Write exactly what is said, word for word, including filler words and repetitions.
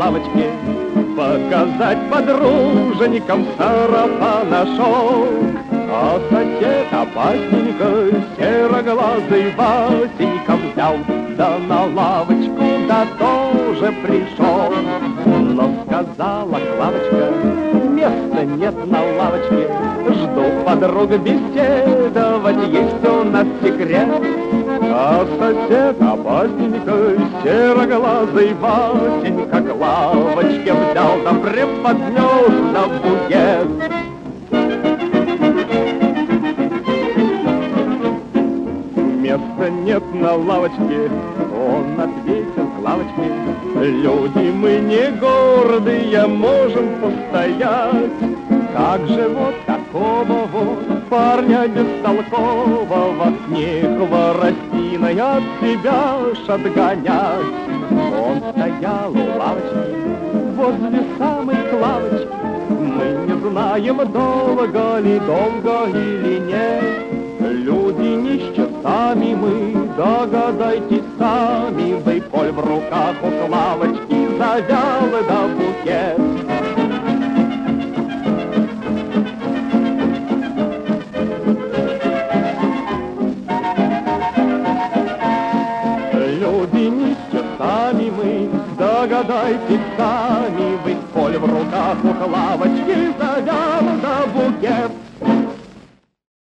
лавочке, показать подруженикам сарафана шел. А сосед опасненько сероглазый Васенька взял, да на лавочку, да тоже пришел. Но сказала Клавочка: места нет на лавочке, жду подруг беседовать, есть у нас секрет. А сосед опасненько сероглазый Васенька к лавочке взял, да преподнес на букет. Места нет на лавочке, он ответил Клавочке: люди мы не гордые, можем постоять. Как же вот такого вот парня бестолкового с них хворостиной от себя ж отгонять? Он стоял у лавочки, возле самой Клавочки. Мы не знаем, долго ли, долго или нет. Люди не с часами мы, догадайтесь сами вы, коль в руках у Клавочки завял да букет. Люди не с часами мы, догадайтесь сами вы, коль в руках у Клавочки завял